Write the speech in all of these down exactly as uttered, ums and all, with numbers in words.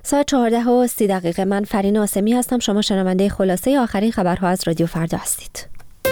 ساعت چهارده و سی دقیقه. من فرین آسمی هستم. شما شنونده خلاصه آخرین خبرها از رادیو فردا هستید.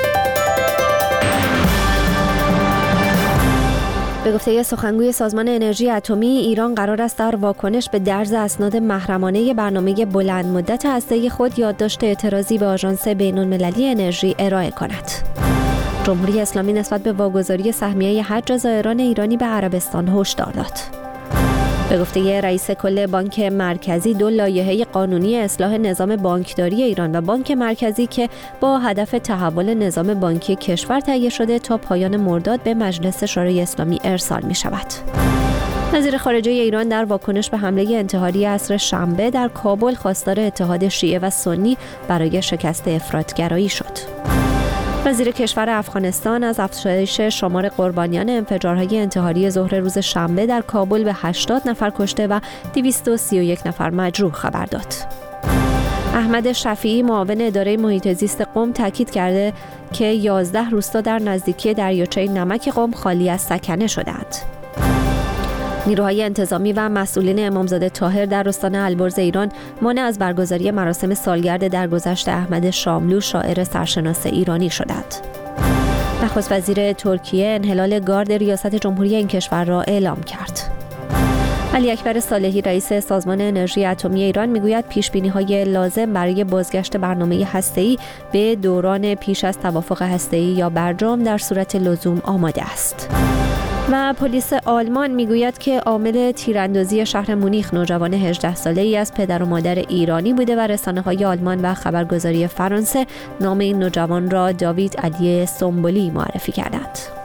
به گفته سخنگوی سازمان انرژی اتمی، ایران قرار است در واکنش به درز اسناد محرمانه برنامه بلند مدت هسته‌ای خود یادداشت اعتراضی به آژانس بین‌المللی انرژی ارائه کند. جمهوری اسلامی نسبت به واگذاری سهمیه حج زائران ایرانی به عربستان هشدار داد. به گفته رئیس کل بانک مرکزی، دو لایحه قانونی اصلاح نظام بانکداری ایران و بانک مرکزی که با هدف تحول نظام بانکی کشور تهیه شده تا پایان مرداد به مجلس شورای اسلامی ارسال می شود. وزیر خارجه ایران در واکنش به حمله انتحاری عصر شنبه در کابل خواستار اتحاد شیعه و سنی برای شکست افراطگرایی شد. وزیر کشور افغانستان از افزایش شمار قربانیان انفجارهای انتحاری ظهر روز شنبه در کابل به هشتاد نفر کشته و دویست و سی و یک نفر مجروح خبر داد. احمد شفیعی، معاون اداره محیط زیست قم، تاکید کرده که یازده روستا در نزدیکی دریاچه نمک قم خالی از سکنه شدند. نیروهای انتظامی و مسئولین امامزاده طاهر در استان البرز ایران مانع از برگزاری مراسم سالگرد درگذشت احمد شاملو، شاعر سرشناس ایرانی شدند. نخست وزیر ترکیه انحلال گارد ریاست جمهوری این کشور را اعلام کرد. علی اکبر صالحی، رئیس سازمان انرژی اتمی ایران، میگوید پیشبینی‌های لازم برای بازگشت برنامه هسته‌ای به دوران پیش از توافق هسته‌ای یا برجام در صورت لزوم آماده است. و پلیس آلمان میگوید که عامل تیراندازی شهر مونیخ نوجوان هجده ساله‌ای از پدر و مادر ایرانی بوده و رسانه‌های آلمان و خبرگزاری فرانسه نام این نوجوان را داوید علی سنبولی معرفی کردند.